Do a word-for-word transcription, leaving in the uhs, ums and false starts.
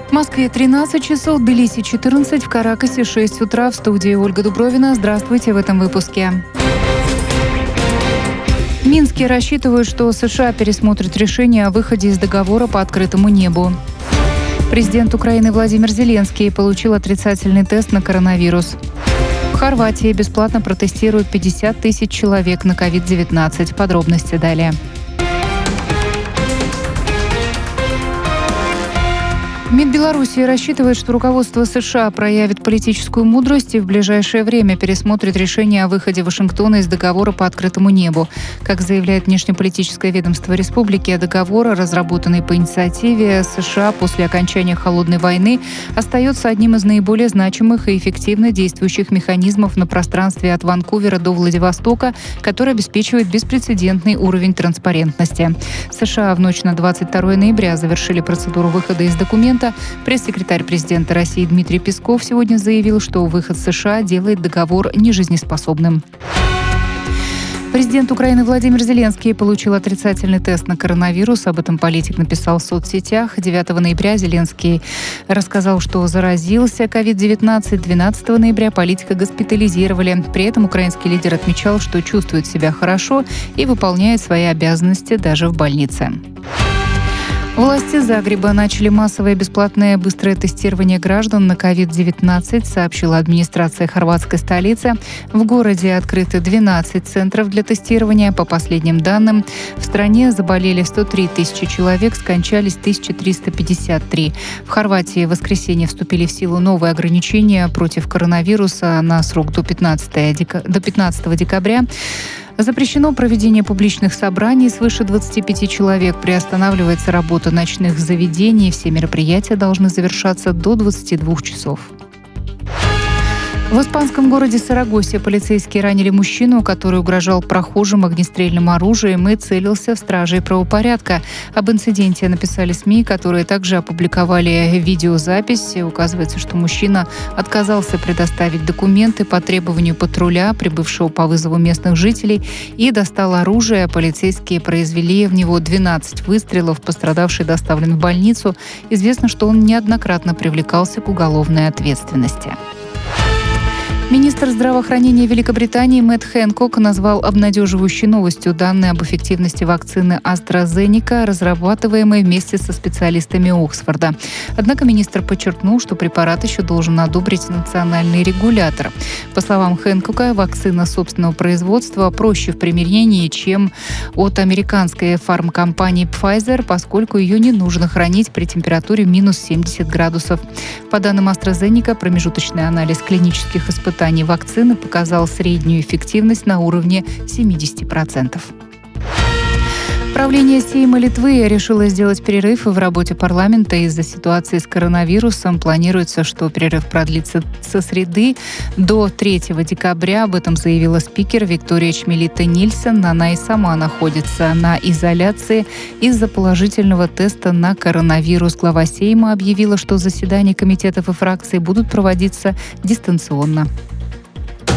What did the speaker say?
В Москве тринадцать часов, в Тбилиси четырнадцать, в Каракасе шесть утра. В студии Ольга Дубровина. Здравствуйте в этом выпуске. В Минске рассчитывают, что США пересмотрят решение о выходе из договора по открытому небу. Президент Украины Владимир Зеленский получил отрицательный тест на коронавирус. В Хорватии бесплатно протестируют пятьдесят тысяч человек на ковид девятнадцать. Подробности далее. МИД Беларуси рассчитывает, что руководство США проявит политическую мудрость и в ближайшее время пересмотрит решение о выходе Вашингтона из договора по открытому небу. Как заявляет внешнеполитическое ведомство республики, договор, разработанный по инициативе США после окончания Холодной войны, остается одним из наиболее значимых и эффективно действующих механизмов на пространстве от Ванкувера до Владивостока, который обеспечивает беспрецедентный уровень транспарентности. США в ночь на двадцать второе ноября завершили процедуру выхода из документа. Пресс-секретарь президента России Дмитрий Песков сегодня заявил, что выход США делает договор нежизнеспособным. Президент Украины Владимир Зеленский получил отрицательный тест на коронавирус. Об этом политик написал в соцсетях. девятого ноября Зеленский рассказал, что заразился ковид девятнадцать. двенадцатого ноября политика госпитализировали. При этом украинский лидер отмечал, что чувствует себя хорошо и выполняет свои обязанности даже в больнице. Власти Загреба начали массовое бесплатное быстрое тестирование граждан на ковид девятнадцать, сообщила администрация хорватской столицы. В городе открыты двенадцать центров для тестирования. По последним данным, в стране заболели сто три тысячи человек, скончались тысяча триста пятьдесят три. В Хорватии в воскресенье вступили в силу новые ограничения против коронавируса на срок до пятнадцатого декабря. Запрещено проведение публичных собраний свыше двадцати пяти человек. Приостанавливается работа ночных заведений. Все мероприятия должны завершаться до двадцати двух часов. В испанском городе Сарагосе полицейские ранили мужчину, который угрожал прохожим огнестрельным оружием и целился в стражей правопорядка. Об инциденте написали СМИ, которые также опубликовали видеозапись. Указывается, что мужчина отказался предоставить документы по требованию патруля, прибывшего по вызову местных жителей, и достал оружие. Полицейские произвели в него двенадцать выстрелов. Пострадавший доставлен в больницу. Известно, что он неоднократно привлекался к уголовной ответственности. Министр здравоохранения Великобритании Мэтт Хэнкок назвал обнадеживающей новостью данные об эффективности вакцины AstraZeneca, разрабатываемой вместе со специалистами Оксфорда. Однако министр подчеркнул, что препарат еще должен одобрить национальный регулятор. По словам Хэнкока, вакцина собственного производства проще в применении, чем от американской фармкомпании Pfizer, поскольку ее не нужно хранить при температуре минус семьдесят градусов. По данным AstraZeneca, промежуточный анализ клинических испытаний вакцины показал среднюю эффективность на уровне семьдесят процентов. Правление Сейма Литвы решило сделать перерыв в работе парламента из-за ситуации с коронавирусом. Планируется, что перерыв продлится со среды до третьего декабря. Об этом заявила спикер Виктория Чмилита-Нильсон. Она и сама находится на изоляции из-за положительного теста на коронавирус. Глава Сейма объявила, что заседания комитетов и фракций будут проводиться дистанционно.